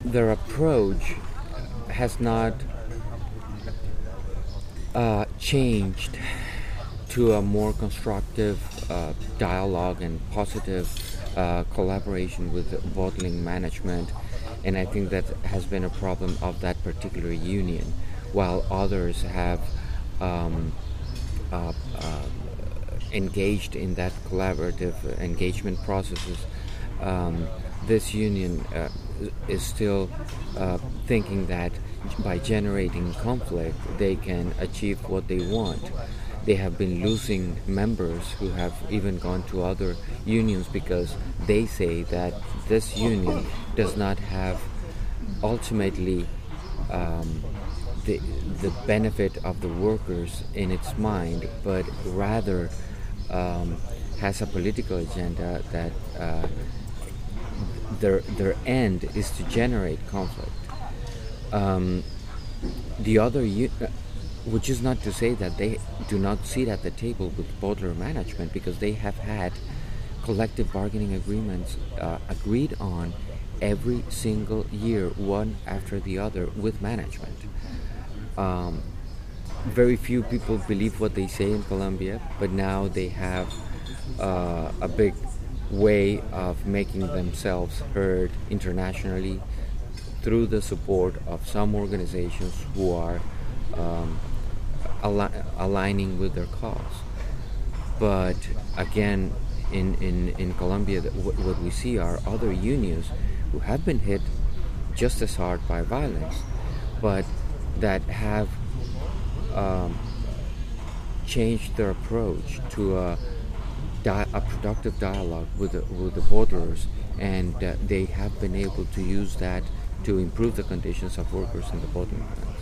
their approach has not changed to a more constructive dialogue and positive collaboration with bottling management. And I think that has been a problem of that particular union, while others have um, uh, uh, engaged in that collaborative engagement processes. Um, this union is still thinking that by generating conflict they can achieve what they want. They have been losing members who have even gone to other unions because they say that this union does not have ultimately um, the, the benefit of the workers in its mind, but rather um, has a political agenda that their end is to generate conflict. Um, the other, which is not to say that they do not sit at the table with bottler management, because they have had collective bargaining agreements agreed on every single year, one after the other, with management. Um, Very few people believe what they say in Colombia, but now they have a big way of making themselves heard internationally through the support of some organizations who are um, aligning with their cause. But again, in Colombia, what we see are other unions who have been hit just as hard by violence, but that have um, changed their approach to a productive dialogue with the bottlers, and they have been able to use that to improve the conditions of workers in the bottling plants.